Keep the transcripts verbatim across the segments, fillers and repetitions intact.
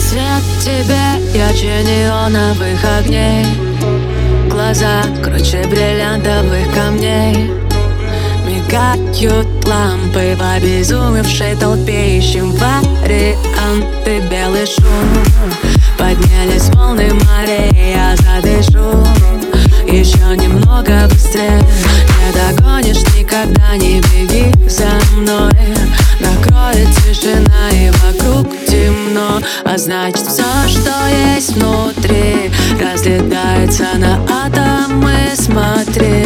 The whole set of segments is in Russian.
Свет тебе ярче неоновых огней, глаза круче бриллиантовых камней. Мигают лампы в обезумевшей толпе, ищем варианты, белый шум. Поднялись волны морей, я задышу еще немного быстрее. Не догонишь никогда, не беги за мной. Накроет тишина и вокруг темно, а значит все, что есть внутри, разлетается на атомы, смотри.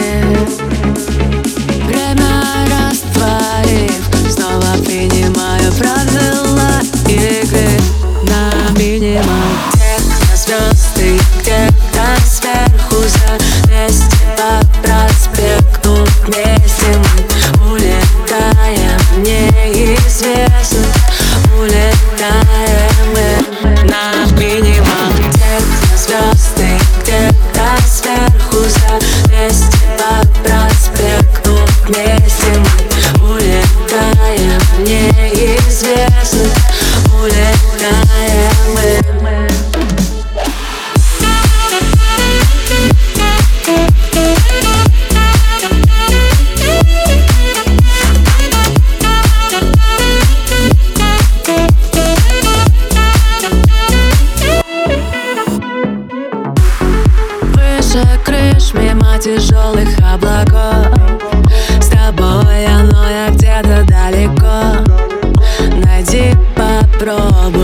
Время растворив, снова принимаю правила игры на минимум. Где-то звезды, где-то сверху, за вместе по проспекту вместе мы улетаем в неизвестность, улетаем мы на минимум. Где-то звезды, где-то сверху, за вместе по проспекту вместе мы улетаем в неизвестность, улетаем мы. Выше крыш, мимо тяжелых облаков, с тобой, но я где-то далеко. Найди, попробуй